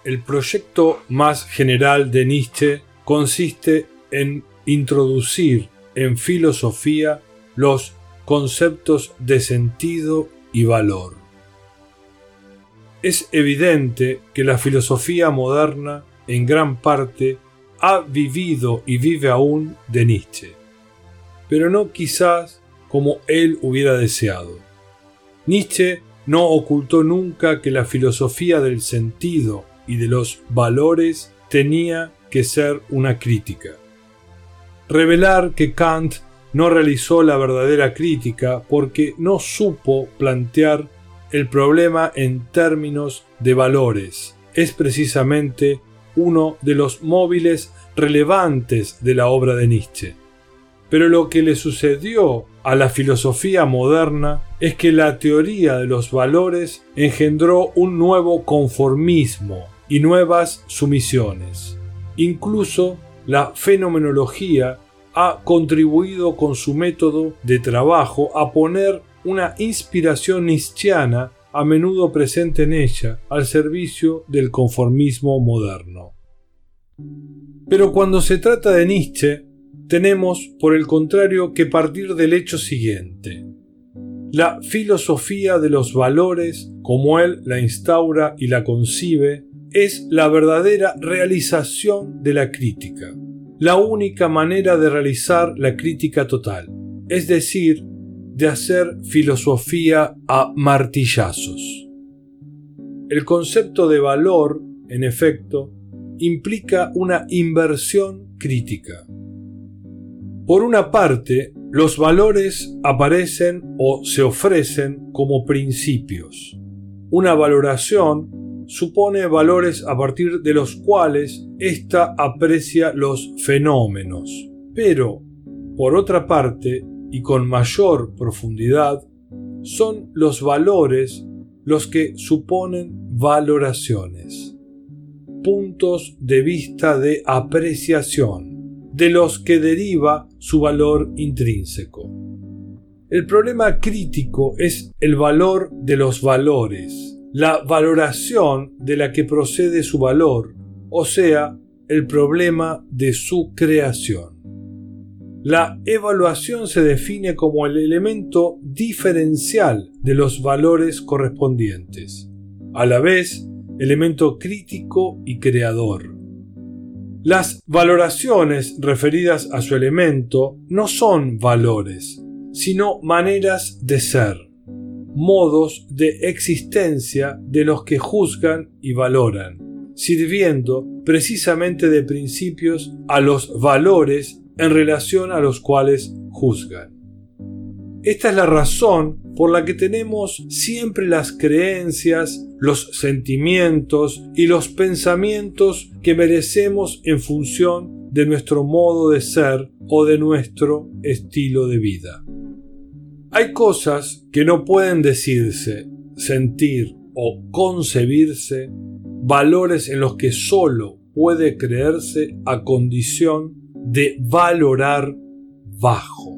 El proyecto más general de Nietzsche consiste en introducir en filosofía los conceptos de sentido y valor. Es evidente que la filosofía moderna, en gran parte, ha vivido y vive aún de Nietzsche, pero no quizás como él hubiera deseado. Nietzsche no ocultó nunca que la filosofía del sentido y de los valores tenía que ser una crítica. Revelar que Kant no realizó la verdadera crítica porque no supo plantear el problema en términos de valores es precisamente uno de los móviles relevantes de la obra de Nietzsche. Pero lo que le sucedió a la filosofía moderna es que la teoría de los valores engendró un nuevo conformismo y nuevas sumisiones. Incluso la fenomenología ha contribuido con su método de trabajo a poner una inspiración nietzscheana a menudo presente en ella al servicio del conformismo moderno. Pero cuando se trata de Nietzsche, tenemos, por el contrario, que partir del hecho siguiente. La filosofía de los valores, como él la instaura y la concibe, es la verdadera realización de la crítica, la única manera de realizar la crítica total, es decir, de hacer filosofía a martillazos. El concepto de valor, en efecto, implica una inversión crítica. Por una parte, los valores aparecen o se ofrecen como principios. Una valoración supone valores a partir de los cuales ésta aprecia los fenómenos. Pero, por otra parte, y con mayor profundidad, son los valores los que suponen valoraciones, puntos de vista de apreciación, de los que deriva su valor intrínseco. El problema crítico es el valor de los valores, la valoración de la que procede su valor, o sea, el problema de su creación. La evaluación se define como el elemento diferencial de los valores correspondientes, a la vez elemento crítico y creador. Las valoraciones referidas a su elemento no son valores, sino maneras de ser, modos de existencia de los que juzgan y valoran, sirviendo precisamente de principios a los valores en relación a los cuales juzgan. Esta es la razón por la que tenemos siempre las creencias, los sentimientos y los pensamientos que merecemos en función de nuestro modo de ser o de nuestro estilo de vida. Hay cosas que no pueden decirse, sentir o concebirse, valores en los que solo puede creerse a condición de valorar bajo,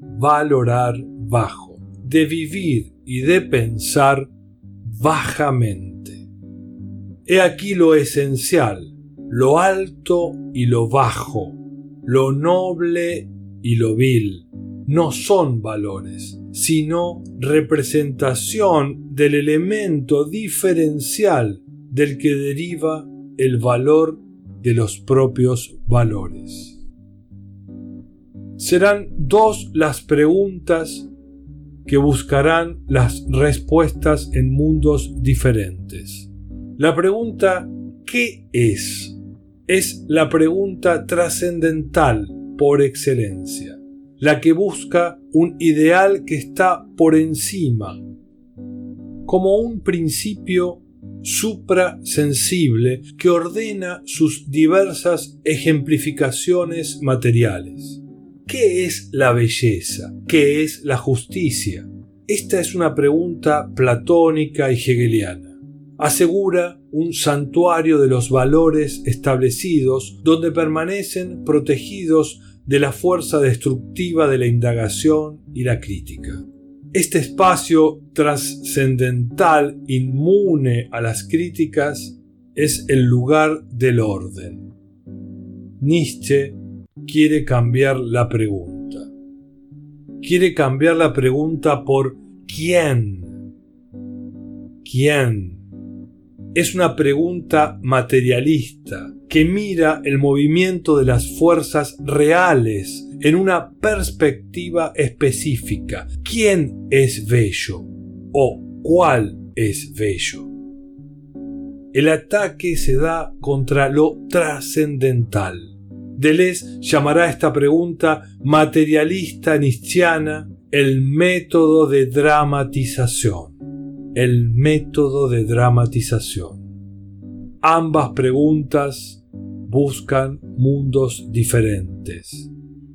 de vivir y de pensar bajamente. He aquí lo esencial, lo alto y lo bajo, lo noble y lo vil. No son valores, sino representación del elemento diferencial del que deriva el valor de los propios valores. Serán dos las preguntas que buscarán las respuestas en mundos diferentes. La pregunta ¿qué es? Es la pregunta trascendental por excelencia, la que busca un ideal que está por encima, como un principio suprasensible que ordena sus diversas ejemplificaciones materiales. ¿Qué es la belleza? ¿Qué es la justicia? Esta es una pregunta platónica y hegeliana. Asegura un santuario de los valores establecidos donde permanecen protegidos de la fuerza destructiva de la indagación y la crítica. Este espacio trascendental inmune a las críticas es el lugar del orden. Nietzsche quiere cambiar la pregunta. Quiere cambiar la pregunta por ¿quién? ¿Quién? Es una pregunta materialista que mira el movimiento de las fuerzas reales en una perspectiva específica. ¿Quién es bello? ¿O cuál es bello? El ataque se da contra lo trascendental. Deleuze llamará a esta pregunta materialista nietzscheana el método de dramatización. El método de dramatización. Ambas preguntas buscan mundos diferentes.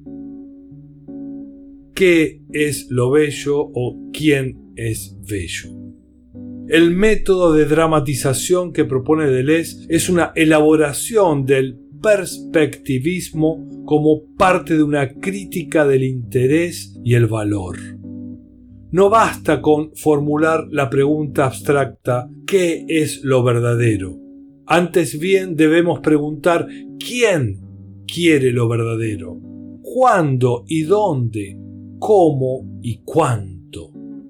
¿Qué es lo bello o quién es bello? El método de dramatización que propone Deleuze es una elaboración del perspectivismo como parte de una crítica del interés y el valor. No basta con formular la pregunta abstracta ¿qué es lo verdadero? Antes bien debemos preguntar ¿quién quiere lo verdadero? ¿Cuándo y dónde? ¿Cómo y cuánto?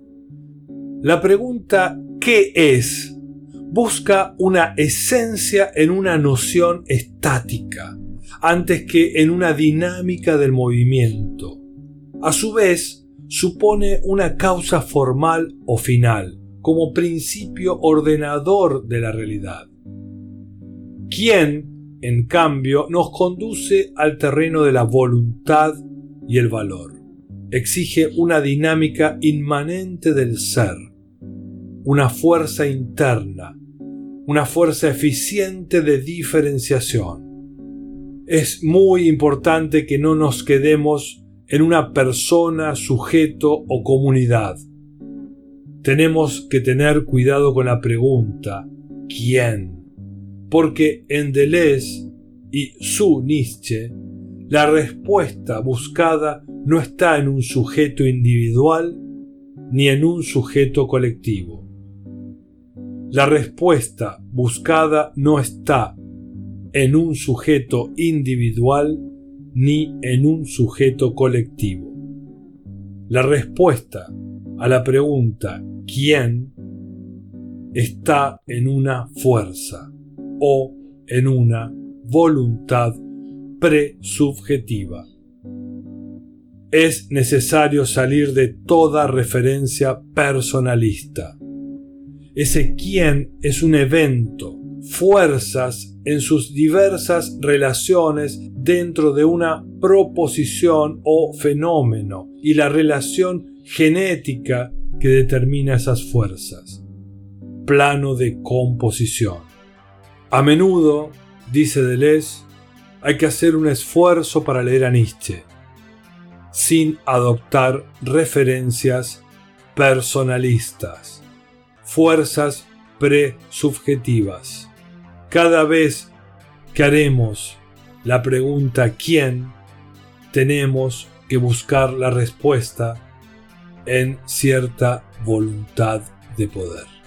La pregunta ¿qué es? Busca una esencia en una noción estática, antes que en una dinámica del movimiento. A su vez, supone una causa formal o final, como principio ordenador de la realidad. ¿Quién, en cambio, nos conduce al terreno de la voluntad y el valor? Exige una dinámica inmanente del ser, una fuerza interna, una fuerza eficiente de diferenciación. Es muy importante que no nos quedemos en una persona, sujeto o comunidad. Tenemos que tener cuidado con la pregunta ¿quién? Porque en Deleuze y su Nietzsche, la respuesta buscada no está en un sujeto individual ni en un sujeto colectivo. La respuesta buscada no está en un sujeto individual ni en un sujeto colectivo. La respuesta a la pregunta ¿quién? Está en una fuerza o en una voluntad presubjetiva. Es necesario salir de toda referencia personalista. Ese quién es un evento, fuerzas en sus diversas relaciones dentro de una proposición o fenómeno y la relación genética que determina esas fuerzas. Plano de composición. A menudo, dice Deleuze, hay que hacer un esfuerzo para leer a Nietzsche, sin adoptar referencias personalistas, fuerzas presubjetivas. Cada vez que haremos la pregunta ¿quién?, tenemos que buscar la respuesta en cierta voluntad de poder.